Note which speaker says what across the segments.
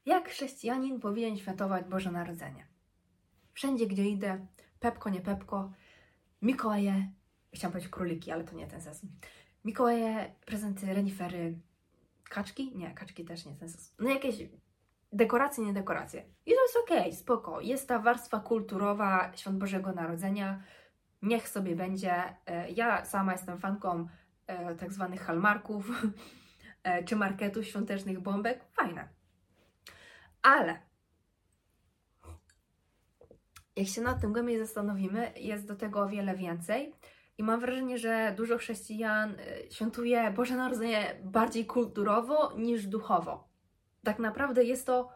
Speaker 1: Jak chrześcijanin powinien świętować Boże Narodzenie? Wszędzie, gdzie idę, Pepko, nie Pepko, Mikołaje, chciałam powiedzieć króliki, ale to nie ten sens. Mikołaje, prezenty, renifery, kaczki? Nie, kaczki też nie ten sens. No jakieś dekoracje, nie dekoracje. I to jest okej, spoko. Jest ta warstwa kulturowa Świąt Bożego Narodzenia. Niech sobie będzie. Ja sama jestem fanką tak zwanych hallmarków czy marketów świątecznych bombek. Fajne. Ale jak się nad tym głębiej zastanowimy, jest do tego o wiele więcej. I mam wrażenie, że dużo chrześcijan świętuje Boże Narodzenie bardziej kulturowo niż duchowo. Tak naprawdę jest to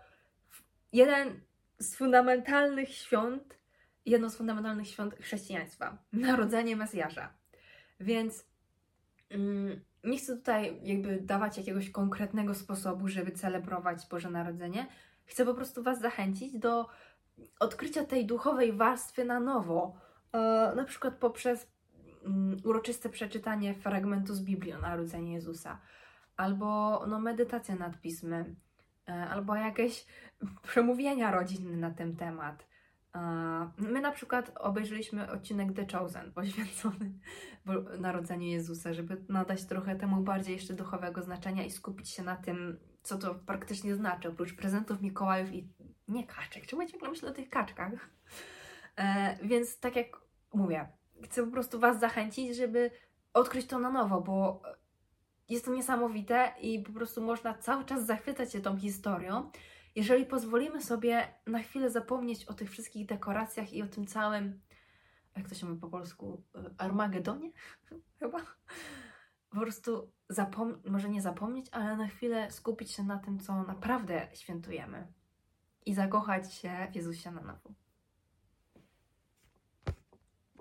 Speaker 1: jedno z fundamentalnych świąt chrześcijaństwa. Narodzenie Mesjasza. Więc nie chcę tutaj jakby dawać jakiegoś konkretnego sposobu, żeby celebrować Boże Narodzenie. Chcę po prostu Was zachęcić do odkrycia tej duchowej warstwy na nowo. Na przykład poprzez uroczyste przeczytanie fragmentu z Biblii o narodzeniu Jezusa. Albo medytacja nad Pismem. Albo jakieś przemówienia rodzinne na ten temat. My na przykład obejrzeliśmy odcinek The Chosen poświęcony narodzeniu Jezusa, żeby nadać trochę temu bardziej jeszcze duchowego znaczenia i skupić się na tym, co to praktycznie znaczy, oprócz prezentów Mikołajów i nie kaczek. Czemu ja ciągle myślę o tych kaczkach? Więc tak jak mówię, chcę po prostu Was zachęcić, żeby odkryć to na nowo, bo jest to niesamowite i po prostu można cały czas zachwycać się tą historią, jeżeli pozwolimy sobie na chwilę zapomnieć o tych wszystkich dekoracjach i o tym całym, jak to się mówi po polsku, Armagedonie chyba. Po prostu może nie zapomnieć, ale na chwilę skupić się na tym, co naprawdę świętujemy i zakochać się w Jezusie na nowo.